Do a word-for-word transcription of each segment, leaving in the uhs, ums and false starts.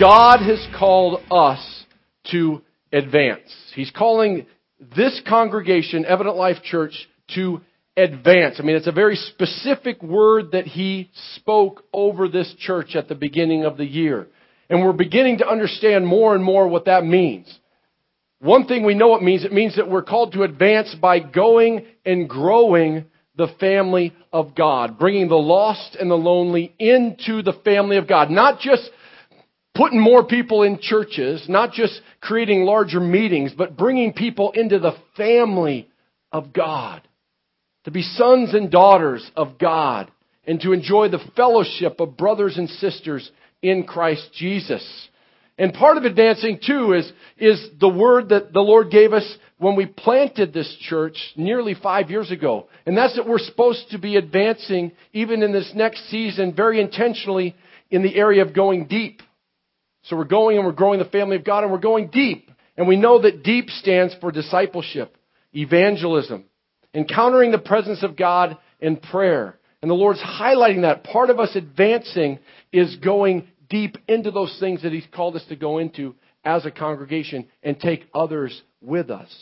God has called us to advance. He's calling this congregation, Evident Life Church, to advance. I mean, it's a very specific word that He spoke over this church at the beginning of the year. And we're beginning to understand more and more what that means. One thing we know it means, it means that we're called to advance by going and growing the family of God, bringing the lost and the lonely into the family of God. Not just putting more people in churches, not just creating larger meetings, but bringing people into the family of God, to be sons and daughters of God, and to enjoy the fellowship of brothers and sisters in Christ Jesus. And part of advancing, too, is, is the word that the Lord gave us when we planted this church nearly five years ago. And that's that we're supposed to be advancing, even in this next season, very intentionally in the area of going deep. So we're going and we're growing the family of God, and we're going deep. And we know that deep stands for discipleship, evangelism, encountering the presence of God in prayer. And the Lord's highlighting that. Part of us advancing is going deep into those things that He's called us to go into as a congregation and take others with us.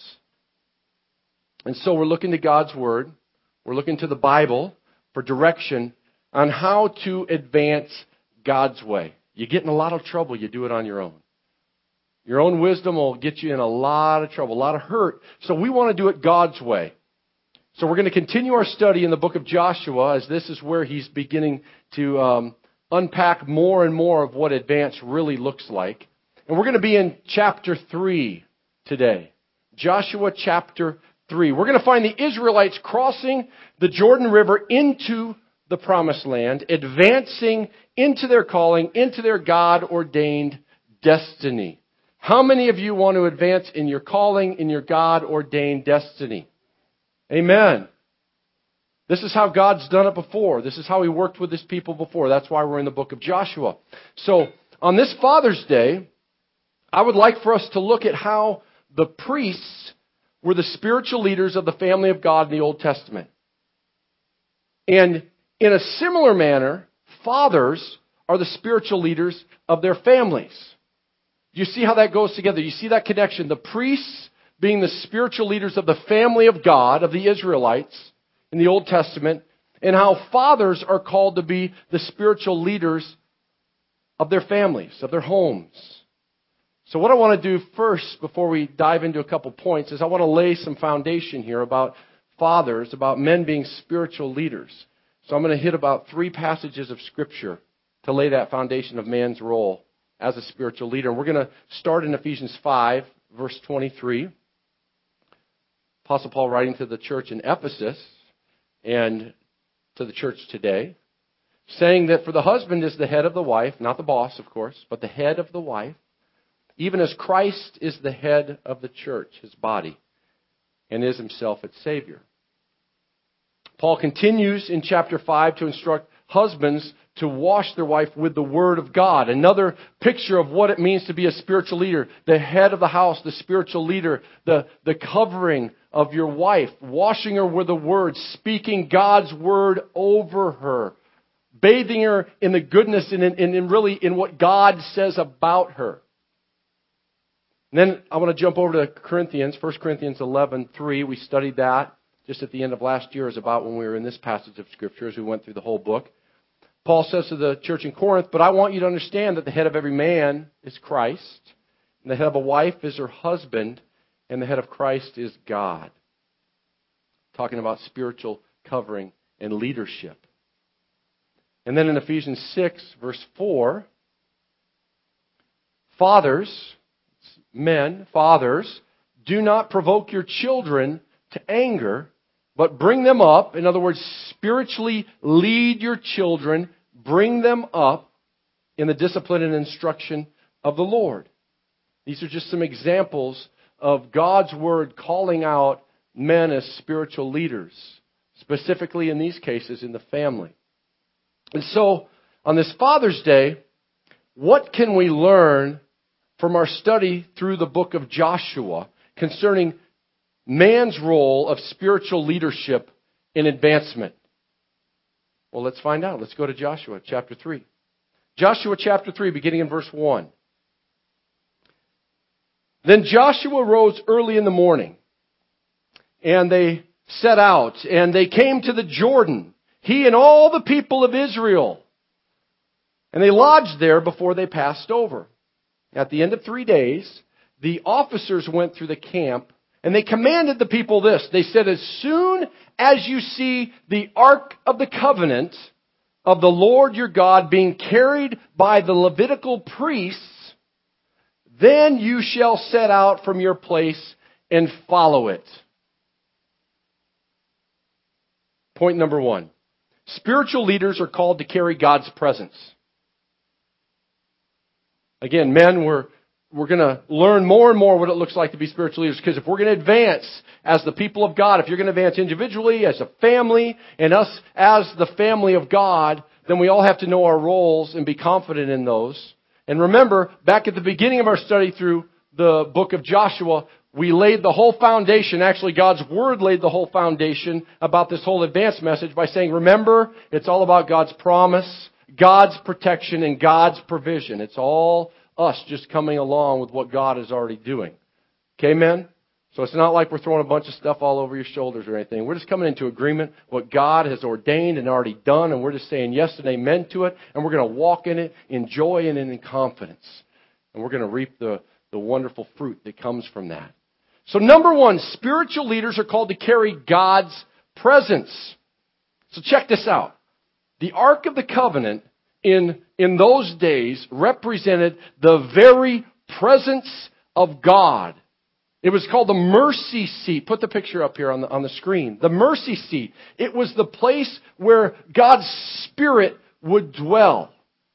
And so we're looking to God's Word. We're looking to the Bible for direction on how to advance God's way. You get in a lot of trouble, you do it on your own. Your own wisdom will get you in a lot of trouble, a lot of hurt. So we want to do it God's way. So we're going to continue our study in the book of Joshua, as this is where he's beginning to um, unpack more and more of what advance really looks like. And we're going to be in chapter three today. Joshua chapter three. We're going to find the Israelites crossing the Jordan River into the promised land, advancing into their calling, into their God-ordained destiny. How many of you want to advance in your calling, in your God-ordained destiny? Amen. This is how God's done it before. This is how He worked with His people before. That's why we're in the book of Joshua. So, on this Father's Day, I would like for us to look at how the priests were the spiritual leaders of the family of God in the Old Testament. And in a similar manner, fathers are the spiritual leaders of their families. You see how that goes together? You see that connection? The priests being the spiritual leaders of the family of God, of the Israelites in the Old Testament, and how fathers are called to be the spiritual leaders of their families, of their homes. So what I want to do first, before we dive into a couple points, is I want to lay some foundation here about fathers, about men being spiritual leaders. So I'm going to hit about three passages of Scripture to lay that foundation of man's role as a spiritual leader. And we're going to start in Ephesians five, verse twenty-three. Apostle Paul writing to the church in Ephesus and to the church today, saying that for the husband is the head of the wife, not the boss, of course, but the head of the wife, even as Christ is the head of the church, His body, and is Himself its Savior. Paul continues in chapter five to instruct husbands to wash their wife with the Word of God. Another picture of what it means to be a spiritual leader. The head of the house, the spiritual leader, the, the covering of your wife, washing her with the Word, speaking God's Word over her, bathing her in the goodness and in, in, in really in what God says about her. And then I want to jump over to Corinthians, First Corinthians eleven three. We studied that just at the end of last year, is about when we were in this passage of Scripture as we went through the whole book. Paul says to the church in Corinth, but I want you to understand that the head of every man is Christ, and the head of a wife is her husband, and the head of Christ is God. Talking about spiritual covering and leadership. And then in Ephesians six, verse four, fathers, men, fathers, do not provoke your children to anger, but bring them up. In other words, spiritually lead your children, bring them up in the discipline and instruction of the Lord. These are just some examples of God's Word calling out men as spiritual leaders, specifically in these cases in the family. And so, on this Father's Day, what can we learn from our study through the book of Joshua concerning man's role of spiritual leadership in advancement? Well, let's find out. Let's go to Joshua chapter three. Joshua chapter three, beginning in verse one. Then Joshua rose early in the morning, and they set out, and they came to the Jordan, he and all the people of Israel. And they lodged there before they passed over. At the end of three days, the officers went through the camp, and they commanded the people this. They said, as soon as you see the Ark of the Covenant of the Lord your God being carried by the Levitical priests, then you shall set out from your place and follow it. Point number one. Spiritual leaders are called to carry God's presence. Again, men, we're, we're going to learn more and more what it looks like to be spiritual leaders, because if we're going to advance as the people of God, if you're going to advance individually, as a family, and us as the family of God, then we all have to know our roles and be confident in those. And remember, back at the beginning of our study through the book of Joshua, we laid the whole foundation, actually God's Word laid the whole foundation about this whole advanced message by saying, remember, it's all about God's promise, God's protection, and God's provision. It's all us just coming along with what God is already doing. Okay, men? So it's not like we're throwing a bunch of stuff all over your shoulders or anything. We're just coming into agreement what God has ordained and already done, and we're just saying yes and amen to it, and we're going to walk in it, enjoy it, and in confidence. And we're going to reap the, the wonderful fruit that comes from that. So number one, spiritual leaders are called to carry God's presence. So check this out. The Ark of the Covenant in, in those days represented the very presence of God. It was called the mercy seat. Put the picture up here on the, on the screen. The mercy seat. It was the place where God's Spirit would dwell.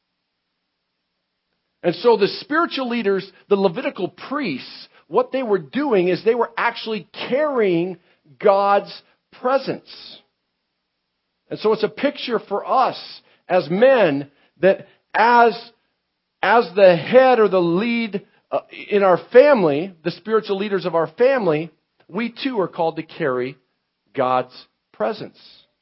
And so the spiritual leaders, the Levitical priests, what they were doing is they were actually carrying God's presence. And so it's a picture for us as men that as, as the head or the lead uh, in our family, the spiritual leaders of our family, we too are called to carry God's presence.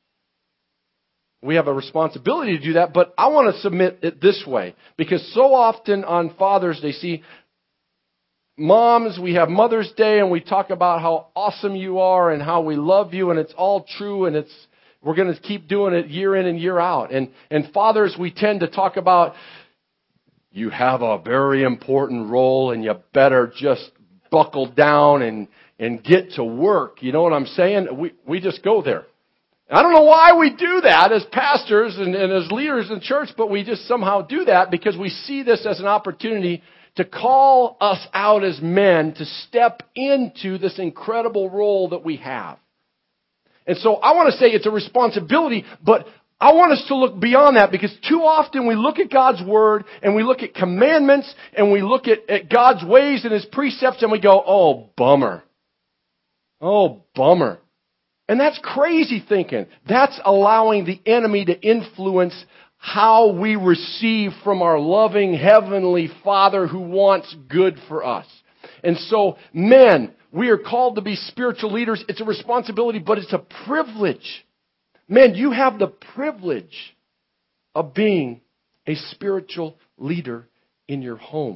We have a responsibility to do that, but I want to submit it this way, because so often on Father's Day, see, moms, we have Mother's Day and we talk about how awesome you are and how we love you, and it's all true, and it's we're going to keep doing it year in and year out. And and fathers, we tend to talk about, you have a very important role and you better just buckle down and, and get to work. You know what I'm saying? We we just go there. I don't know why we do that as pastors and, and as leaders in church, but we just somehow do that because we see this as an opportunity to call us out as men to step into this incredible role that we have. And so I want to say it's a responsibility, but I want us to look beyond that, because too often we look at God's Word and we look at commandments and we look at, at God's ways and His precepts and we go, oh, bummer. Oh, bummer. And that's crazy thinking. That's allowing the enemy to influence how we receive from our loving Heavenly Father who wants good for us. And so, men, we are called to be spiritual leaders. It's a responsibility, but it's a privilege. Men, you have the privilege of being a spiritual leader in your home.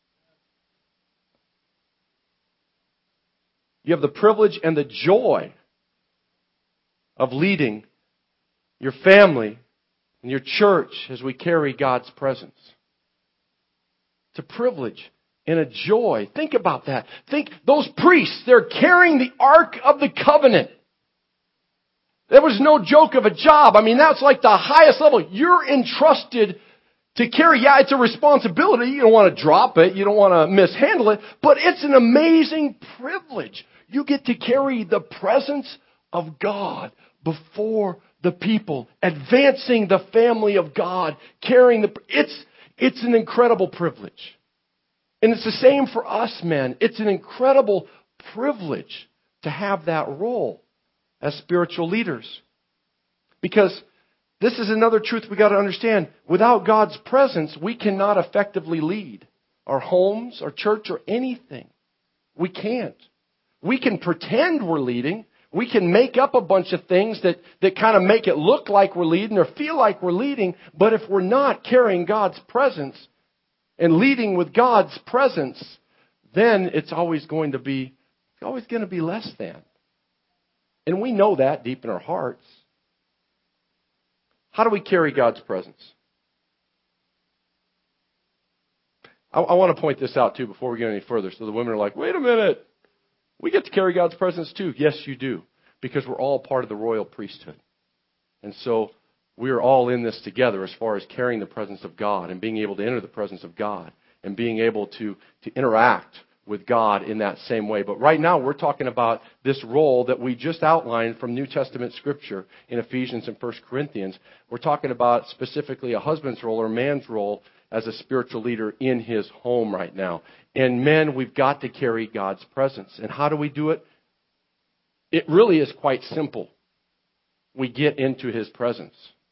You have the privilege and the joy of leading your family and your church as we carry God's presence. It's a privilege and a joy. Think about that. Think, those priests, they're carrying the Ark of the Covenant. There was no joke of a job. I mean, that's like the highest level. You're entrusted to carry. Yeah, it's a responsibility. You don't want to drop it. You don't want to mishandle it. But it's an amazing privilege. You get to carry the presence of God before the people, advancing the family of God, carrying the... It's, it's an incredible privilege. And it's the same for us, men. It's an incredible privilege to have that role as spiritual leaders. Because this is another truth we got to understand. Without God's presence, we cannot effectively lead our homes, our church, or anything. We can't. We can pretend we're leading. We can make up a bunch of things that, that kind of make it look like we're leading or feel like we're leading. But if we're not carrying God's presence and leading with God's presence, then it's always going to be, it's always going to be less than. And we know that deep in our hearts. How do we carry God's presence? I, I want to point this out too before we get any further. So the women are like, wait a minute. We get to carry God's presence too. Yes, you do. Because we're all part of the royal priesthood. And so we are all in this together as far as carrying the presence of God and being able to enter the presence of God and being able to, to interact with God in that same way. But right now we're talking about this role that we just outlined from New Testament Scripture in Ephesians and First Corinthians. We're talking about specifically a husband's role or a man's role as a spiritual leader in his home right now. And men, we've got to carry God's presence. And how do we do it? It really is quite simple. We get into His presence.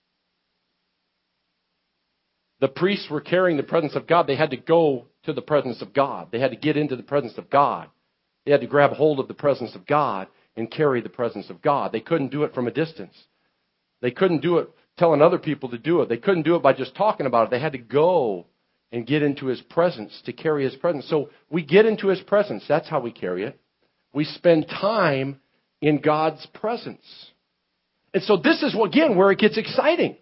The priests were carrying the presence of God. They had to go to the presence of God. They had to get into the presence of God. They had to grab hold of the presence of God and carry the presence of God. They couldn't do it from a distance. They couldn't do it telling other people to do it. They couldn't do it by just talking about it. They had to go and get into His presence to carry His presence. So we get into His presence. That's how we carry it. We spend time in God's presence. And so this is, again, where it gets exciting.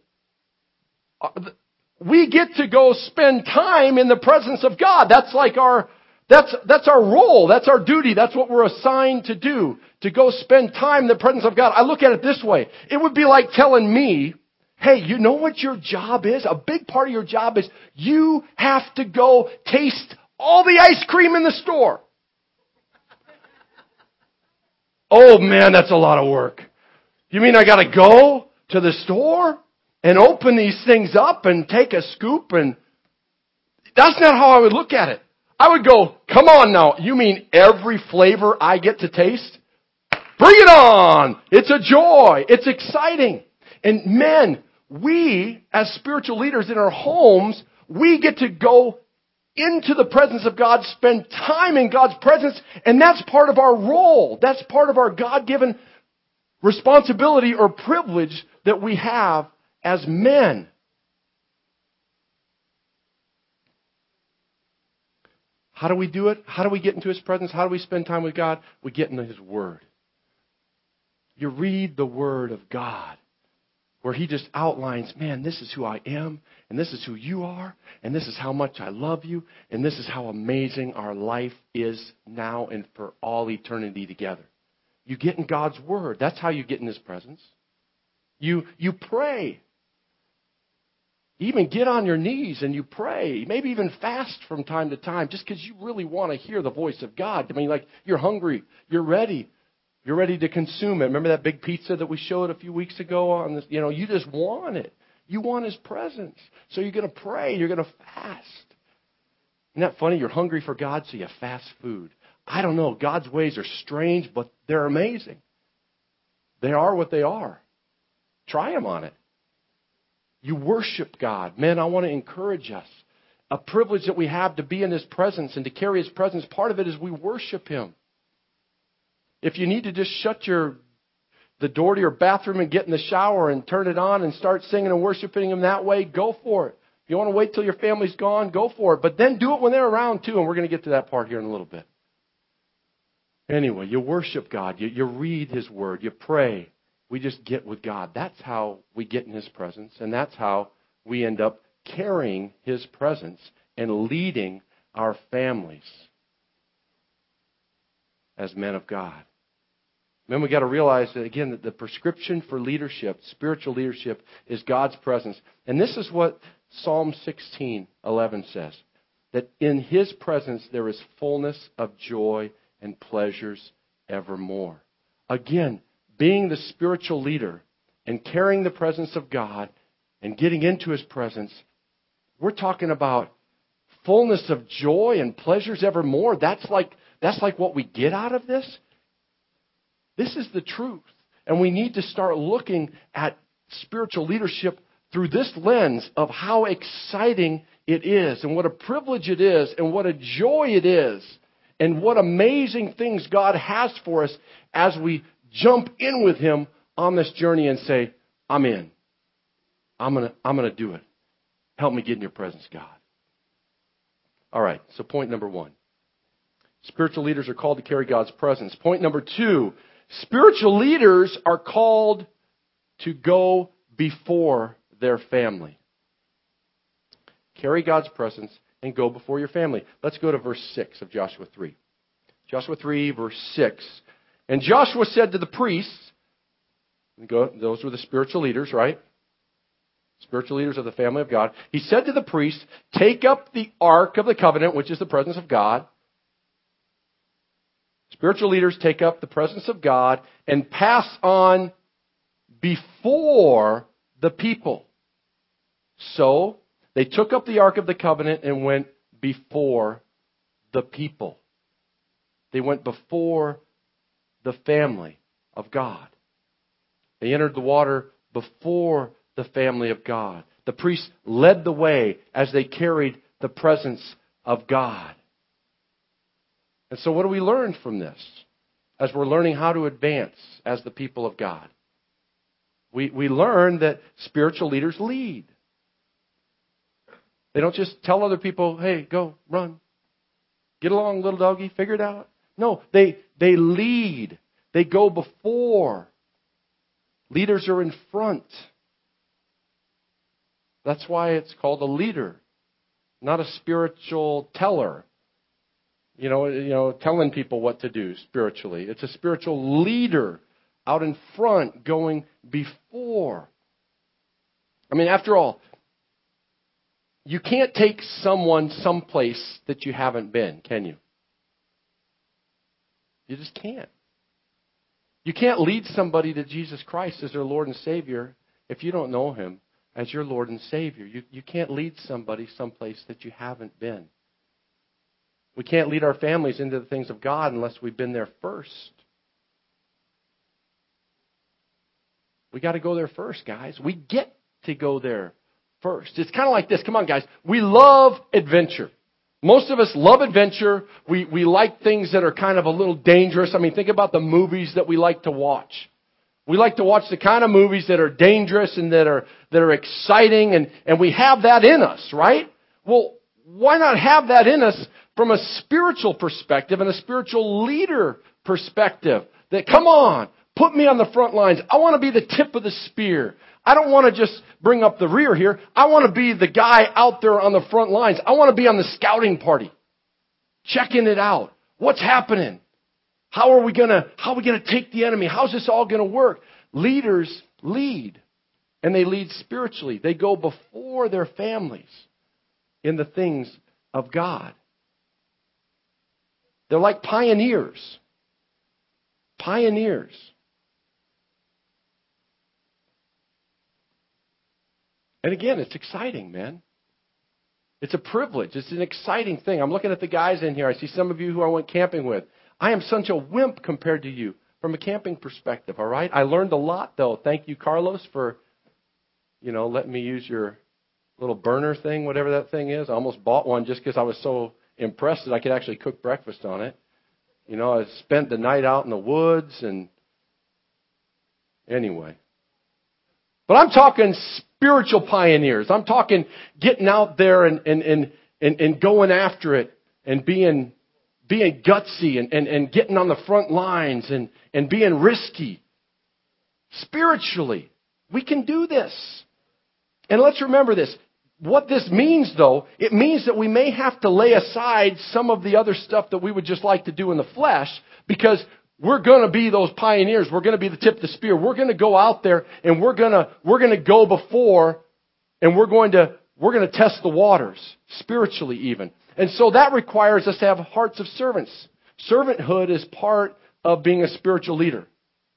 We get to go spend time in the presence of God. That's like our, that's, that's our role. That's our duty. That's what we're assigned to do. To go spend time in the presence of God. I look at it this way. It would be like telling me, hey, you know what your job is? A big part of your job is you have to go taste all the ice cream in the store. Oh man, that's a lot of work. You mean I gotta go to the store and open these things up and take a scoop? And that's not how I would look at it. I would go, come on now, you mean every flavor I get to taste? Bring it on! It's a joy. It's exciting. And men, we as spiritual leaders in our homes, we get to go into the presence of God, spend time in God's presence, and that's part of our role. That's part of our God-given responsibility or privilege that we have as men. How do we do it? How do we get into His presence? How do we spend time with God? We get into His Word. You read the Word of God, where He just outlines, man, this is who I am, and this is who you are, and this is how much I love you, and this is how amazing our life is now and for all eternity together. You get in God's Word. That's how you get in His presence. You, you pray. Even get on your knees and you pray. Maybe even fast from time to time just because you really want to hear the voice of God. I mean, like, you're hungry. You're ready. You're ready to consume it. Remember that big pizza that we showed a few weeks ago on this? You know, you just want it. You want His presence. So you're going to pray. You're going to fast. Isn't that funny? You're hungry for God, so you fast food. I don't know. God's ways are strange, but they're amazing. They are what they are. Try them on it. You worship God. Men, I want to encourage us. A privilege that we have to be in His presence and to carry His presence, part of it is we worship Him. If you need to just shut your the door to your bathroom and get in the shower and turn it on and start singing and worshiping Him that way, go for it. If you want to wait till your family's gone, go for it. But then do it when they're around too, and we're going to get to that part here in a little bit. Anyway, you worship God. You, you read His Word. You pray. We just get with God. That's how we get in His presence, and that's how we end up carrying His presence and leading our families as men of God. Then we got to realize that, again, that the prescription for leadership, spiritual leadership, is God's presence. And this is what Psalm sixteen eleven says, that in His presence there is fullness of joy and pleasures evermore. Again, being the spiritual leader and carrying the presence of God and getting into His presence, we're talking about fullness of joy and pleasures evermore. That's like, that's like what we get out of this. This is the truth. And we need to start looking at spiritual leadership through this lens of how exciting it is and what a privilege it is and what a joy it is and what amazing things God has for us as we jump in with Him on this journey and say, I'm in. I'm going to I'm going to do it. Help me get in your presence, God. All right, so point number one. Spiritual leaders are called to carry God's presence. Point number two, spiritual leaders are called to go before their family. Carry God's presence and go before your family. Let's go to verse six of Joshua three. Joshua three, verse six. And Joshua said to the priests, those were the spiritual leaders, right? Spiritual leaders of the family of God. He said to the priests, take up the ark of the covenant, which is the presence of God. Spiritual leaders take up the presence of God and pass on before the people. So they took up the ark of the covenant and went before the people. They went before the family of God. They entered the water before the family of God. The priests led the way as they carried the presence of God. And so what do we learn from this as we're learning how to advance as the people of God? We, we learn that spiritual leaders lead. They don't just tell other people, hey, go, run. Get along, little doggy, figure it out. No, they, they lead. They go before. Leaders are in front. That's why it's called a leader, not a spiritual teller. You know, you know, telling people what to do spiritually. It's a spiritual leader out in front, going before. I mean, after all, you can't take someone someplace that you haven't been, can you? You just can't. You can't lead somebody to Jesus Christ as their Lord and Savior if you don't know Him as your Lord and Savior. You, you can't lead somebody someplace that you haven't been. We can't lead our families into the things of God unless we've been there first. We got to go there first, guys. We get to go there first. It's kind of like this. Come on, guys. We love adventure. Most of us love adventure. We, we like things that are kind of a little dangerous. I mean, think about the movies that we like to watch. We like to watch the kind of movies that are dangerous and that are, that are exciting, and, and we have that in us, right? Well, why not have that in us from a spiritual perspective and a spiritual leader perspective? That, come on, put me on the front lines. I want to be the tip of the spear. I don't want to just bring up the rear here. I want to be the guy out there on the front lines. I want to be on the scouting party, checking it out. What's happening? How are we gonna, how are we gonna take the enemy? How's this all gonna work? Leaders lead. And they lead spiritually. They go before their families in the things of God. They're like pioneers. Pioneers. And again, it's exciting, man. It's a privilege. It's an exciting thing. I'm looking at the guys in here. I see some of you who I went camping with. I am such a wimp compared to you from a camping perspective, all right? I learned a lot, though. Thank you, Carlos, for, you know, letting me use your little burner thing, whatever that thing is. I almost bought one just because I was so impressed that I could actually cook breakfast on it. You know, I spent the night out in the woods, and anyway. But I'm talking spiritual pioneers. I'm talking getting out there and, and, and, and, and going after it and being being gutsy and, and, and getting on the front lines and, and being risky. Spiritually, we can do this. And let's remember this. What this means, though, it means that we may have to lay aside some of the other stuff that we would just like to do in the flesh, because we're going to be those pioneers. We're going to be the tip of the spear. We're going to go out there and we're going to we're going to go before, and we're going to we're going to test the waters spiritually even. And so that requires us to have hearts of servants. Servanthood is part of being a spiritual leader.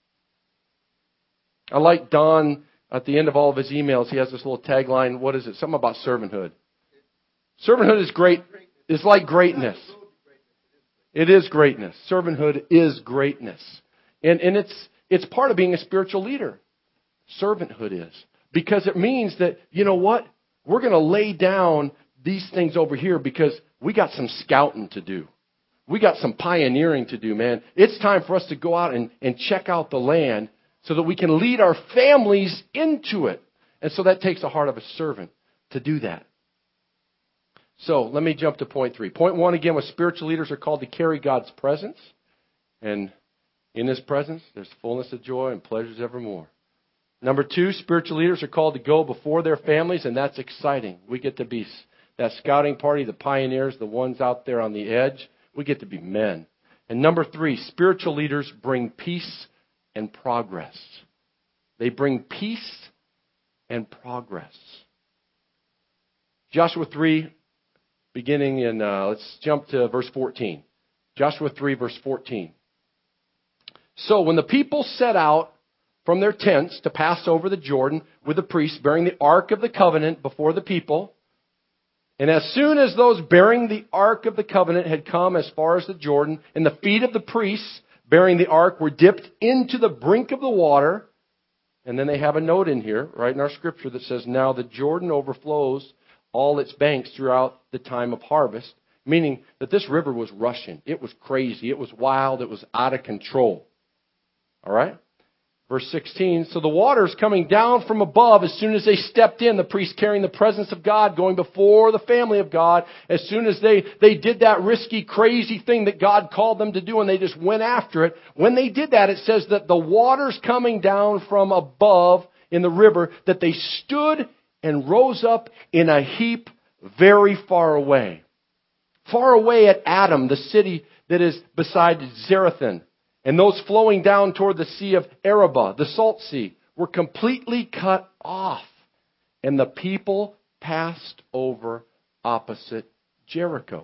I like Don at the end of all of his emails. He has this little tagline. What is it? Something about servanthood. Servanthood is great. It's like greatness. It is greatness. Servanthood is greatness. And, and it's, it's part of being a spiritual leader. Servanthood is. Because it means that, you know what? We're going to lay down these things over here because we got some scouting to do. We got some pioneering to do, man. It's time for us to go out and, and check out the land so that we can lead our families into it. And so that takes the heart of a servant to do that. So let me jump to point three. Point one, again, was spiritual leaders are called to carry God's presence. And in His presence, there's fullness of joy and pleasures evermore. Number two, spiritual leaders are called to go before their families, and that's exciting. We get to be that scouting party, the pioneers, the ones out there on the edge. We get to be men. And number three, spiritual leaders bring peace and progress. They bring peace and progress. Joshua three, beginning in, uh, let's jump to verse fourteen. Joshua three, verse fourteen. So when the people set out from their tents to pass over the Jordan with the priests bearing the Ark of the Covenant before the people, and as soon as those bearing the Ark of the Covenant had come as far as the Jordan, and the feet of the priests bearing the Ark were dipped into the brink of the water, and then they have a note in here, right in our scripture, that says, now the Jordan overflows all its banks throughout the time of harvest, meaning that this river was rushing. It was crazy. It was wild. It was out of control. All right? Verse sixteen, so the waters coming down from above as soon as they stepped in, the priests carrying the presence of God, going before the family of God, as soon as they, they did that risky, crazy thing that God called them to do and they just went after it. When they did that, it says that the waters coming down from above in the river, that they stood and rose up in a heap very far away. Far away at Adam, the city that is beside Zarethan. And those flowing down toward the Sea of Arabah, the Salt Sea, were completely cut off. And the people passed over opposite Jericho.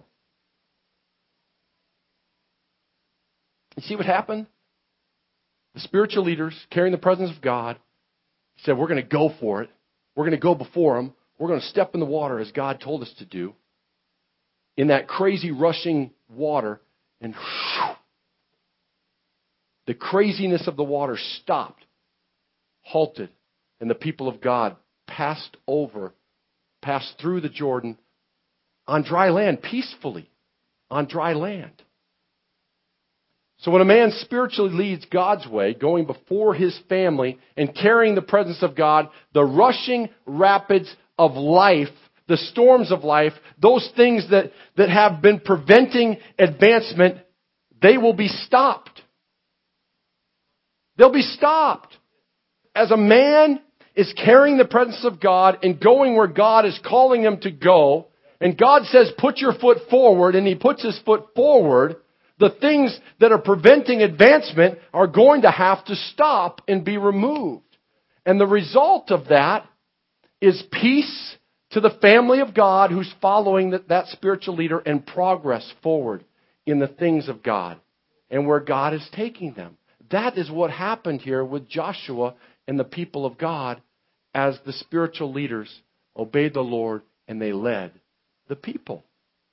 You see what happened? The spiritual leaders carrying the presence of God said, we're going to go for it. We're going to go before Him. We're going to step in the water as God told us to do. In that crazy rushing water. And whew, the craziness of the water stopped, halted, and the people of God passed over, passed through the Jordan on dry land, peacefully, on dry land. So when a man spiritually leads God's way, going before his family and carrying the presence of God, the rushing rapids of life, the storms of life, those things that, that have been preventing advancement, they will be stopped. They'll be stopped. As a man is carrying the presence of God and going where God is calling him to go, and God says, put your foot forward, and he puts his foot forward, the things that are preventing advancement are going to have to stop and be removed. And the result of that is peace to the family of God who's following that, that spiritual leader and progress forward in the things of God and where God is taking them. That is what happened here with Joshua and the people of God as the spiritual leaders obeyed the Lord and they led the people.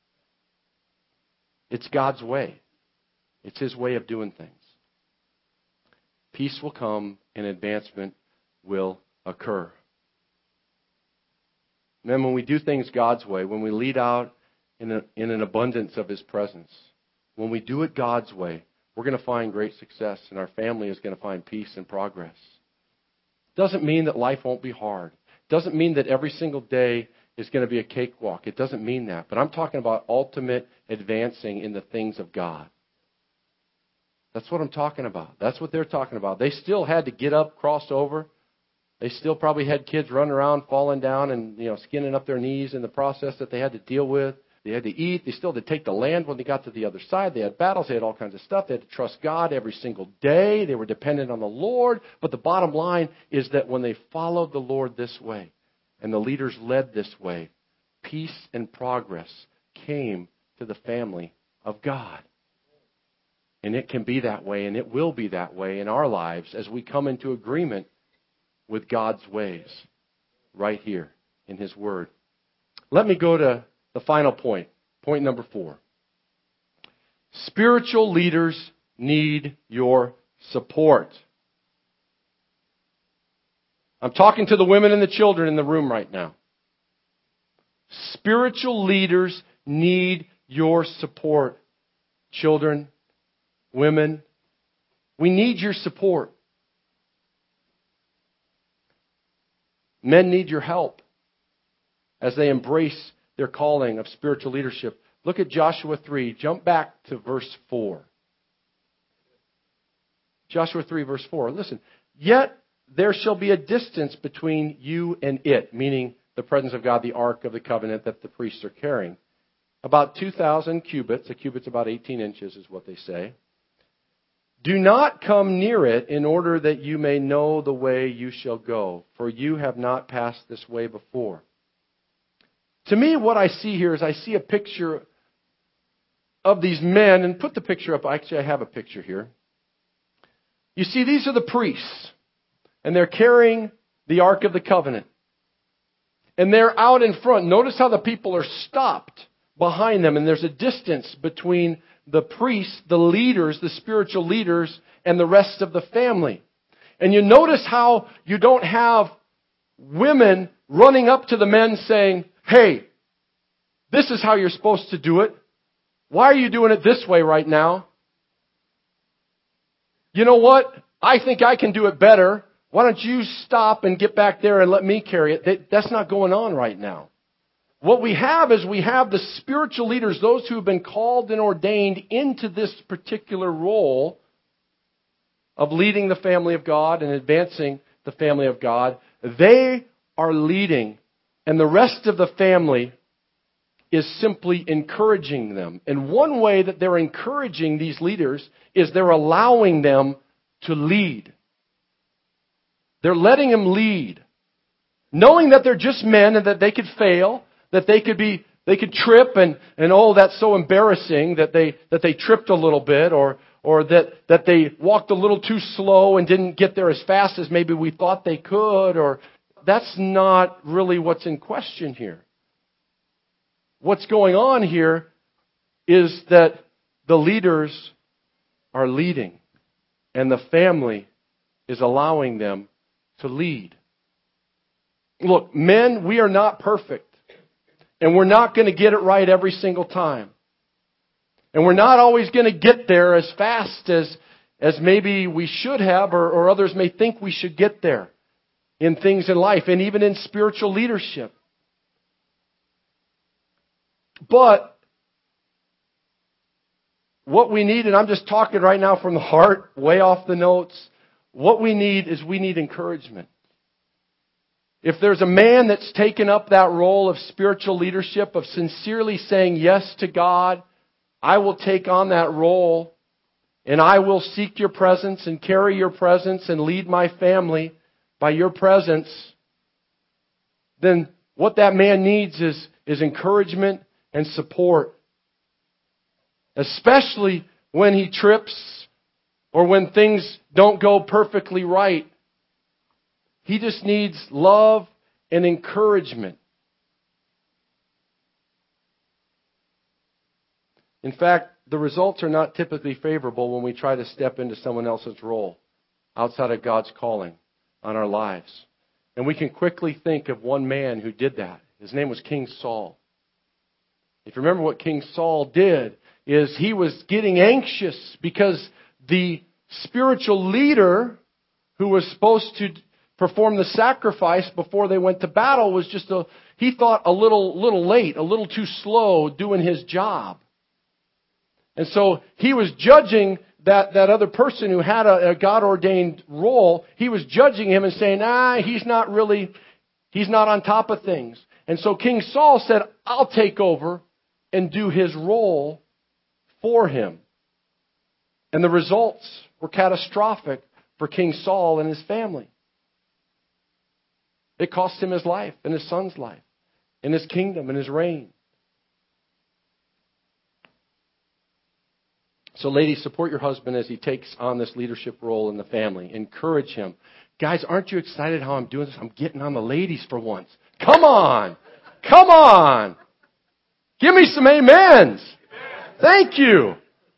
It's God's way. It's His way of doing things. Peace will come and advancement will occur. And then when we do things God's way, when we lead out in, a, in an abundance of His presence, when we do it God's way, we're going to find great success and our family is going to find peace and progress. Doesn't mean that life won't be hard. Doesn't mean that every single day is going to be a cakewalk. It doesn't mean that. But I'm talking about ultimate advancing in the things of God. That's what I'm talking about. That's what they're talking about. They still had to get up, cross over. They still probably had kids running around, falling down and, you know, skinning up their knees in the process that they had to deal with. They had to eat. They still had to take the land when they got to the other side. They had battles. They had all kinds of stuff. They had to trust God every single day. They were dependent on the Lord. But the bottom line is that when they followed the Lord this way and the leaders led this way, peace and progress came to the family of God. And it can be that way, and it will be that way in our lives as we come into agreement with God's ways right here in His Word. Let me go to the final point, point number four. Spiritual leaders need your support. I'm talking to the women and the children in the room right now. Spiritual leaders need your support. Children, women, we need your support. Men need your help as they embrace their calling of spiritual leadership. Look at Joshua three. Jump back to verse four. Joshua three, verse four. Listen. Yet there shall be a distance between you and it, meaning the presence of God, the Ark of the Covenant that the priests are carrying. About two thousand cubits. A cubit's about eighteen inches is what they say. Do not come near it in order that you may know the way you shall go, for you have not passed this way before. To me, what I see here is I see a picture of these men, and put the picture up. Actually, I have a picture here. You see, these are the priests, and they're carrying the Ark of the Covenant. And they're out in front. Notice how the people are stopped behind them, and there's a distance between the priests, the leaders, the spiritual leaders, and the rest of the family. And you notice how you don't have women running up to the men saying, hey, this is how you're supposed to do it. Why are you doing it this way right now? You know what? I think I can do it better. Why don't you stop and get back there and let me carry it? That's not going on right now. What we have is we have the spiritual leaders, those who have been called and ordained into this particular role of leading the family of God and advancing the family of God. They are leading, and the rest of the family is simply encouraging them. And one way that they're encouraging these leaders is they're allowing them to lead. They're letting them lead, knowing that they're just men and that they could fail, that they could be, they could trip and, and oh, that's so embarrassing that they, that they tripped a little bit, or, or that, that they walked a little too slow and didn't get there as fast as maybe we thought they could, or that's not really what's in question here. What's going on here is that the leaders are leading, and the family is allowing them to lead. Look, men, we are not perfect. And we're not going to get it right every single time. And we're not always going to get there as fast as, as maybe we should have, or, or others may think we should get there in things in life, and even in spiritual leadership. But what we need, and I'm just talking right now from the heart, way off the notes, what we need is we need encouragement. If there's a man that's taken up that role of spiritual leadership, of sincerely saying yes to God, I will take on that role, and I will seek your presence and carry your presence and lead my family by your presence, then what that man needs is, is encouragement and support. Especially when he trips or when things don't go perfectly right. He just needs love and encouragement. In fact, the results are not typically favorable when we try to step into someone else's role outside of God's calling on our lives. And we can quickly think of one man who did that. His name was King Saul. If you remember what King Saul did, is he was getting anxious because the spiritual leader who was supposed to perform the sacrifice before they went to battle was just a, he thought a little, little late, a little too slow doing his job. And so he was judging that, that other person who had a, a God-ordained role. He was judging him and saying, ah, he's not really, he's not on top of things. And so King Saul said, I'll take over and do his role for him. And the results were catastrophic for King Saul and his family. It cost him his life and his son's life and his kingdom and his reign. So ladies, support your husband as he takes on this leadership role in the family. Encourage him. Guys, aren't you excited how I'm doing this? I'm getting on the ladies for once. Come on. Come on. Give me some amens. Thank you.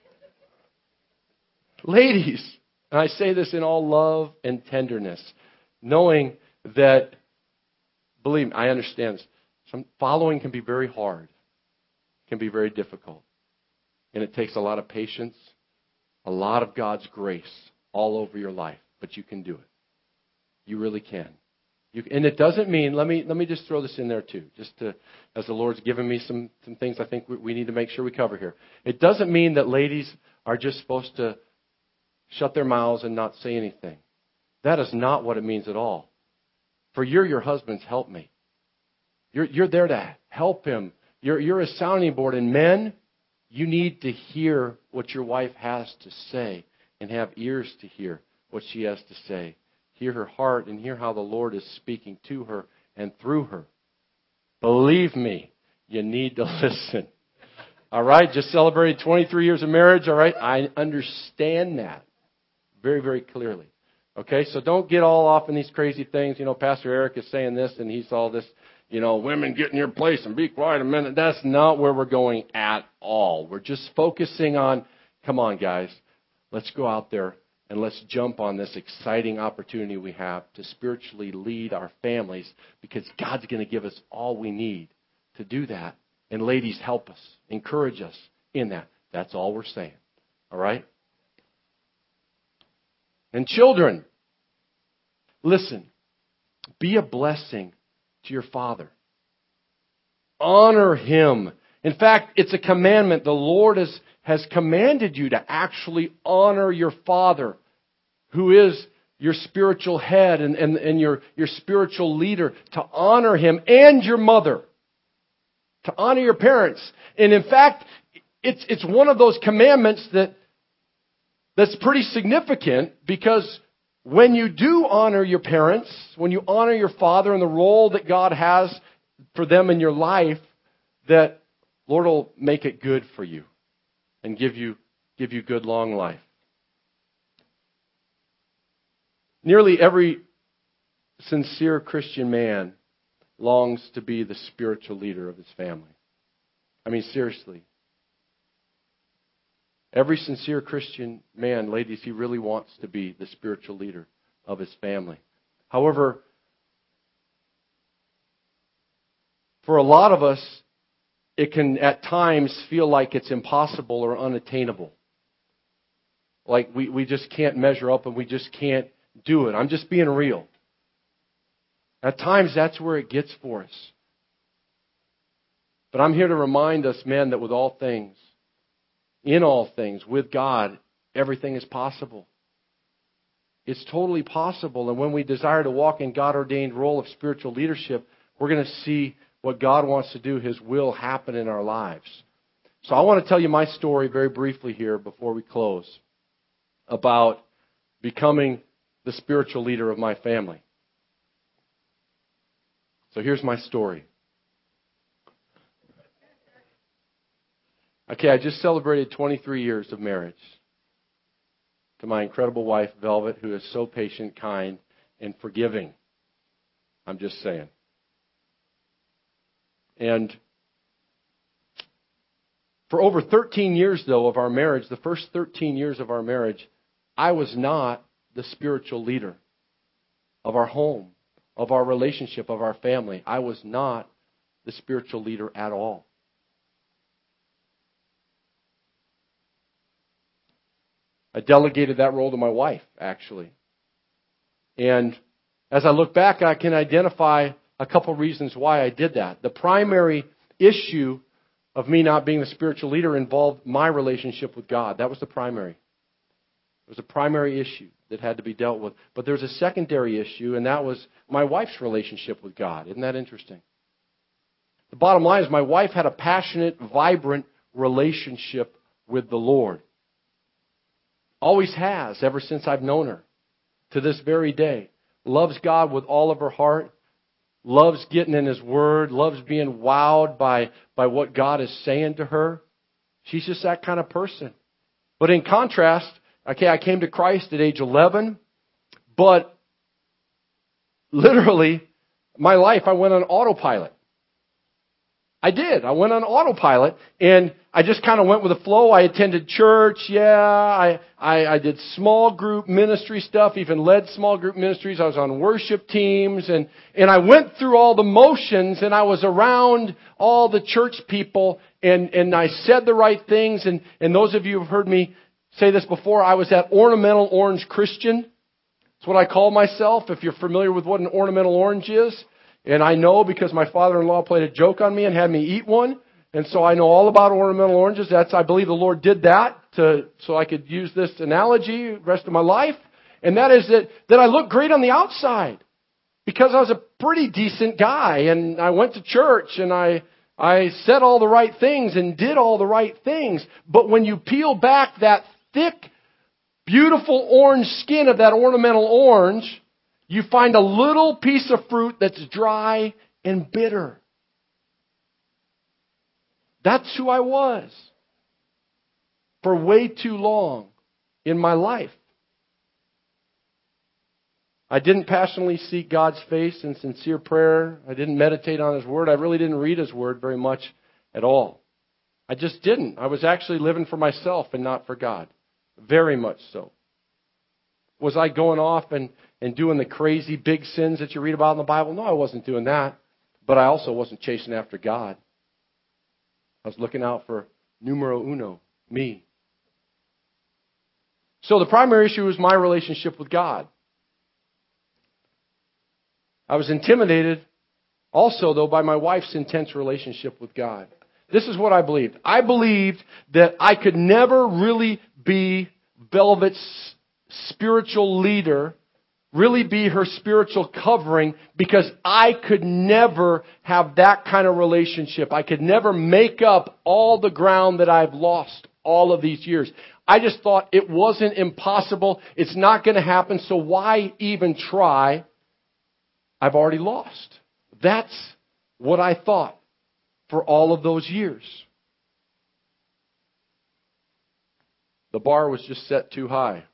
Ladies, and I say this in all love and tenderness, knowing that, believe me, I understand this. Some following can be very hard, can be very difficult. And it takes a lot of patience, a lot of God's grace all over your life. But you can do it. You really can. You, and it doesn't mean, let me let me just throw this in there too, just to, as the Lord's given me some, some things I think we, we need to make sure we cover here. It doesn't mean that ladies are just supposed to shut their mouths and not say anything. That is not what it means at all. For you're your husband's helpmate. You're, you're there to help him. You're, you're a sounding board. And men, you need to hear what your wife has to say and have ears to hear what she has to say. Hear her heart and hear how the Lord is speaking to her and through her. Believe me, you need to listen. All right? Just celebrated twenty-three years of marriage. All right? I understand that very, very clearly. Okay? So don't get all off in these crazy things. You know, Pastor Eric is saying this and he's all this, you know, women get in your place and be quiet a minute. That's not where we're going at all. We're just focusing on, come on, guys, let's go out there. And let's jump on this exciting opportunity we have to spiritually lead our families, because God's going to give us all we need to do that. And ladies, help us, encourage us in that. That's all we're saying. All right? And children, listen, be a blessing to your father. Honor him. In fact, it's a commandment. The Lord has, has commanded you to actually honor your father, who is your spiritual head and, and, and your, your spiritual leader, to honor him, and your mother, to honor your parents. And in fact, it's, it's one of those commandments that, that's pretty significant, because when you do honor your parents, when you honor your father and the role that God has for them in your life, that Lord will make it good for you and give you, give you good long life. Nearly every sincere Christian man longs to be the spiritual leader of his family. I mean, seriously. Every sincere Christian man, ladies, he really wants to be the spiritual leader of his family. However, for a lot of us, it can at times feel like it's impossible or unattainable. Like we, we just can't measure up and we just can't do it. I'm just being real. At times, that's where it gets for us. But I'm here to remind us, men, that with all things, in all things, with God, everything is possible. It's totally possible. And when we desire to walk in God-ordained role of spiritual leadership, we're going to see what God wants to do, His will happen in our lives. So I want to tell you my story very briefly here before we close about becoming the spiritual leader of my family. So here's my story. Okay, I just celebrated twenty-three years of marriage to my incredible wife, Velvet, who is so patient, kind, and forgiving. I'm just saying. And for over thirteen years, though, of our marriage, the first thirteen years of our marriage, I was not the spiritual leader of our home, of our relationship, of our family. I was not the spiritual leader at all. I delegated that role to my wife, actually. And as I look back, I can identify a couple reasons why I did that. The primary issue of me not being the spiritual leader involved my relationship with God. That was the primary. It was a primary issue that had to be dealt with. But there's a secondary issue, and that was my wife's relationship with God. Isn't that interesting? The bottom line is my wife had a passionate, vibrant relationship with the Lord. Always has, ever since I've known her, to this very day. Loves God with all of her heart. Loves getting in His Word. Loves being wowed by, by what God is saying to her. She's just that kind of person. But in contrast, okay, I came to Christ at age eleven, but literally, my life, I went on autopilot. I did. I went on autopilot, and I just kind of went with the flow. I attended church, yeah. I, I, I did small group ministry stuff, even led small group ministries. I was on worship teams, and, and I went through all the motions, and I was around all the church people, and, and I said the right things. And, and those of you who have heard me say this before, I was that ornamental orange Christian. It's what I call myself, if you're familiar with what an ornamental orange is. And I know because my father-in-law played a joke on me and had me eat one. And so I know all about ornamental oranges. That's, I believe the Lord did that to, so I could use this analogy the rest of my life. And that is that, that I look great on the outside because I was a pretty decent guy and I went to church and I, I said all the right things and did all the right things. But when you peel back that thick, beautiful orange skin of that ornamental orange, you find a little piece of fruit that's dry and bitter. That's who I was for way too long in my life. I didn't passionately seek God's face in sincere prayer. I didn't meditate on His Word. I really didn't read His Word very much at all. I just didn't. I was actually living for myself and not for God. Very much so. Was I going off and, and doing the crazy big sins that you read about in the Bible? No, I wasn't doing that. But I also wasn't chasing after God. I was looking out for numero uno, me. So the primary issue was my relationship with God. I was intimidated also, though, by my wife's intense relationship with God. This is what I believed. I believed that I could never really be Velvet's spiritual leader, really be her spiritual covering, because I could never have that kind of relationship. I could never make up all the ground that I've lost all of these years. I just thought it wasn't impossible. It's not going to happen, so why even try? I've already lost. That's what I thought for all of those years. The bar was just set too high.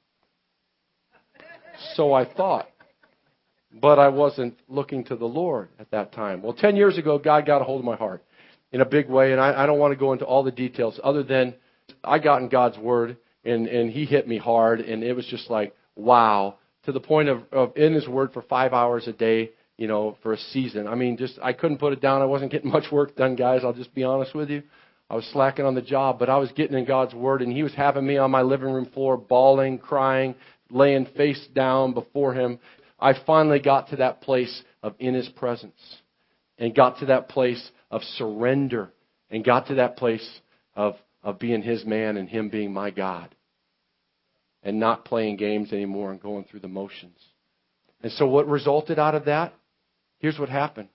So I thought. But I wasn't looking to the Lord at that time. Well, ten years ago, God got a hold of my heart in a big way. And I, I don't want to go into all the details other than I got in God's Word and, and He hit me hard. And it was just like, wow. To the point of, of in His Word for five hours a day, you know, for a season. I mean, just I couldn't put it down. I wasn't getting much work done, guys. I'll just be honest with you. I was slacking on the job, but I was getting in God's Word, and He was having me on my living room floor, bawling, crying, laying face down before Him. I finally got to that place of in His presence and got to that place of surrender and got to that place of, of being His man and Him being my God and not playing games anymore and going through the motions. And so what resulted out of that? Here's what happened.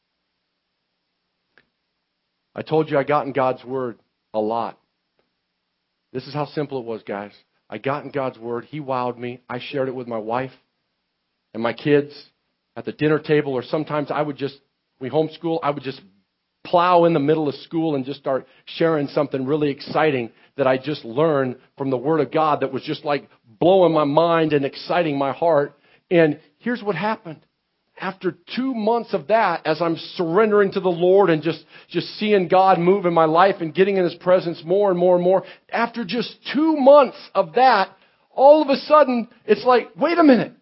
I told you I got in God's Word a lot. This is how simple it was, guys. I got in God's Word. He wowed me. I shared it with my wife and my kids at the dinner table, or sometimes I would just, we homeschool, I would just plow in the middle of school and just start sharing something really exciting that I just learned from the Word of God that was just like blowing my mind and exciting my heart. And here's what happened. After two months of that, as I'm surrendering to the Lord and just, just seeing God move in my life and getting in His presence more and more and more, after just two months of that, all of a sudden, it's like, wait a minute.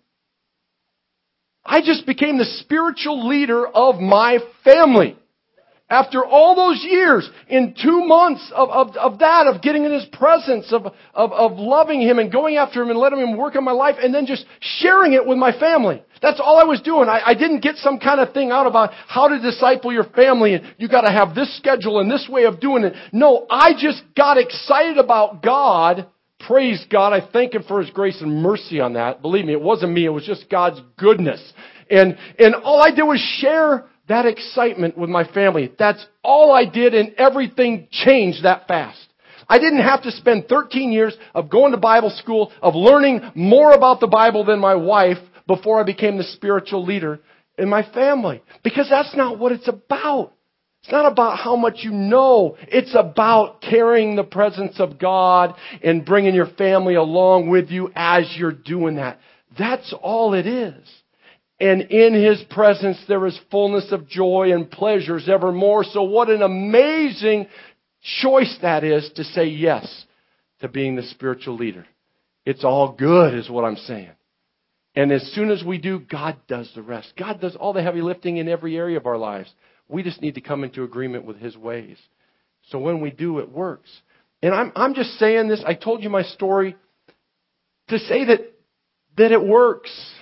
I just became the spiritual leader of my family. After all those years, in two months of, of, of that, of getting in His presence, of, of, of loving Him and going after Him and letting Him work in my life, and then just sharing it with my family. That's all I was doing. I, I didn't get some kind of thing out about how to disciple your family and you got to have this schedule and this way of doing it. No, I just got excited about God. Praise God. I thank Him for His grace and mercy on that. Believe me, it wasn't me. It was just God's goodness. And, and all I did was share that excitement with my family. That's all I did, and everything changed that fast. I didn't have to spend thirteen years of going to Bible school, of learning more about the Bible than my wife before I became the spiritual leader in my family. Because that's not what it's about. It's not about how much you know. It's about carrying the presence of God and bringing your family along with you as you're doing that. That's all it is. And in His presence there is fullness of joy and pleasures evermore. So what an amazing choice that is to say yes to being the spiritual leader. It's all good is what I'm saying. And as soon as we do, God does the rest. God does all the heavy lifting in every area of our lives. We just need to come into agreement with His ways. So when we do, it works. And I'm, I'm just saying this. I told you my story to say that, that it works.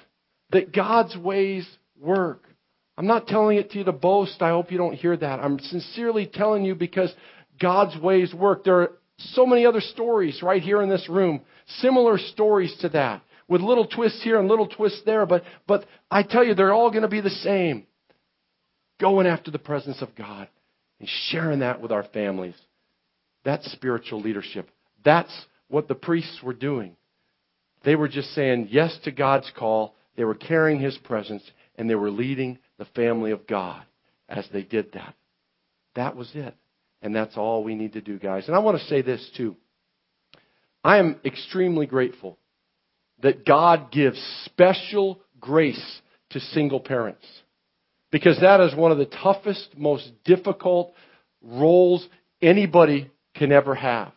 that God's ways work. I'm not telling it to you to boast. I hope you don't hear that. I'm sincerely telling you because God's ways work. There are so many other stories right here in this room, similar stories to that, with little twists here and little twists there. But, but I tell you, they're all going to be the same. Going after the presence of God and sharing that with our families. That's spiritual leadership. That's what the priests were doing. They were just saying yes to God's call. They were carrying His presence, and they were leading the family of God as they did that. That was it. And that's all we need to do, guys. And I want to say this too. I am extremely grateful that God gives special grace to single parents. Because that is one of the toughest, most difficult roles anybody can ever have.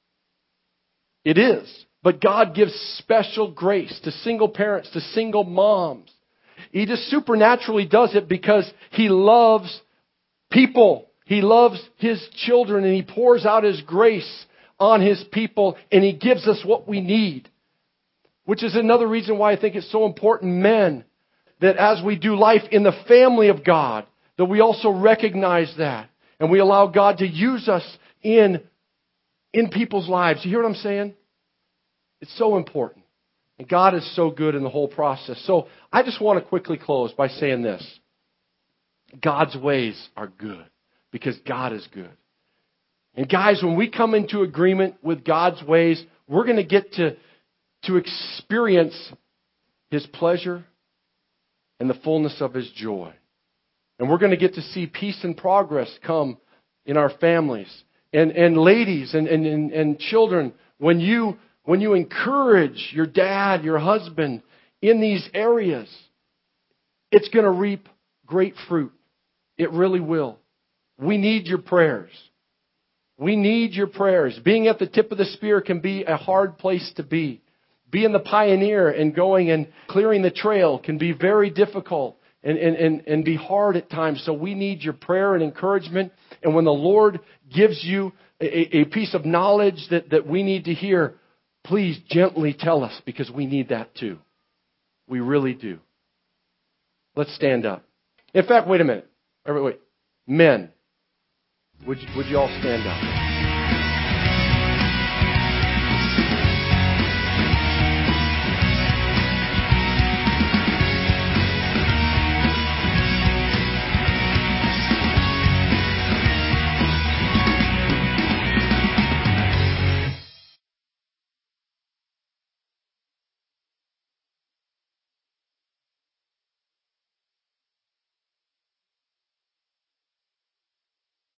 It is. But God gives special grace to single parents, to single moms. He just supernaturally does it because He loves people. He loves His children, and He pours out His grace on His people, and He gives us what we need. Which is another reason why I think it's so important, men, that as we do life in the family of God, that we also recognize that. And we allow God to use us in, in people's lives. You hear what I'm saying? It's so important. And God is so good in the whole process. So I just want to quickly close by saying this. God's ways are good because God is good. And guys, when we come into agreement with God's ways, we're going to get to, to experience His pleasure and the fullness of His joy. And we're going to get to see peace and progress come in our families. And, and ladies and, and, and, and children, when you, when you encourage your dad, your husband in these areas, it's going to reap great fruit. It really will. We need your prayers. We need your prayers. Being at the tip of the spear can be a hard place to be. Being the pioneer and going and clearing the trail can be very difficult and, and, and, and be hard at times. So we need your prayer and encouragement. And when the Lord gives you a, a piece of knowledge that, that we need to hear, please gently tell us because we need that too. We really do. Let's stand up. In fact, wait a minute. Wait, wait. Men, would you, would you all stand up?